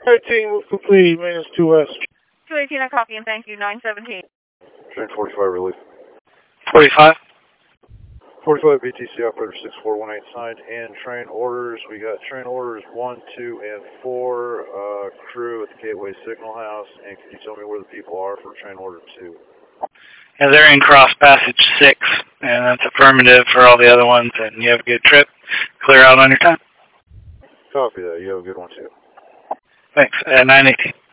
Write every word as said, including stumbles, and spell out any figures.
thirteen, move complete, maintenance two west. two eighteen, I copy and thank you, nine seventeen. Train forty-five, relief. forty-five. forty-five, B T C operator six four one eight signed, and train orders. We got train orders one, two, and four, uh, crew at the Gateway Signal House, and can you tell me where the people are for train order two? Yeah, they're in Cross Passage six, and that's affirmative for all the other ones, and you have a good trip. Clear out on your time. Copy that. You have a good one, too. Thanks. Uh, nine eighteen.